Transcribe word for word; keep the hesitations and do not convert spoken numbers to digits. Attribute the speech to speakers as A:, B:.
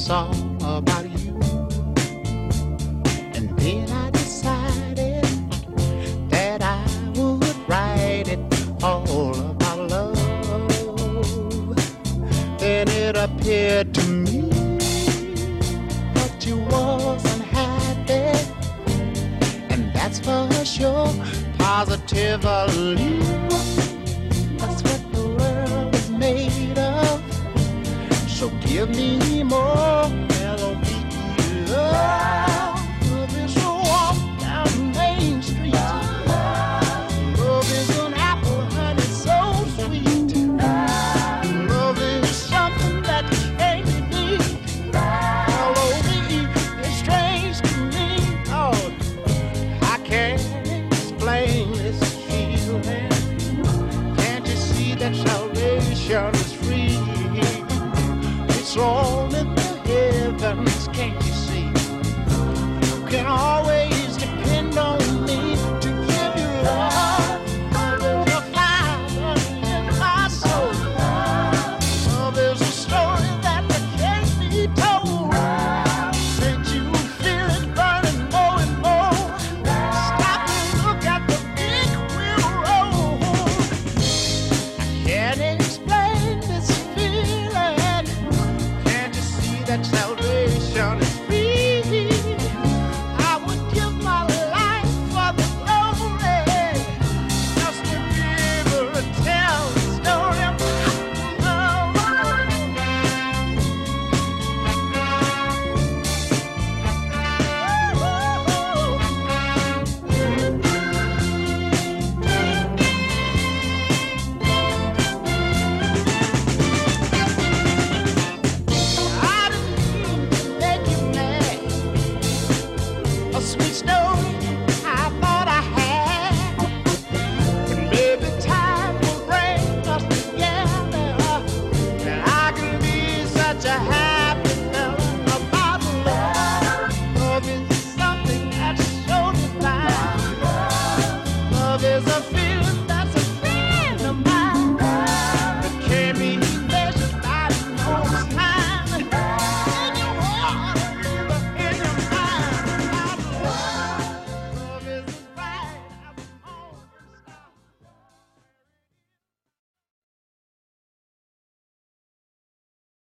A: all about you. And then I decided that I would write it all about love. Then it appeared to me that you wasn't happy, and that's for sure, positively. That's what the world is made of. So give me more L O V E love. Love is a walk down Main Street. Love is an apple, honey, so sweet. Love is something that you can't beat. L O V E is strange to me. Oh, I can't explain this feeling. Can't you see that salvation is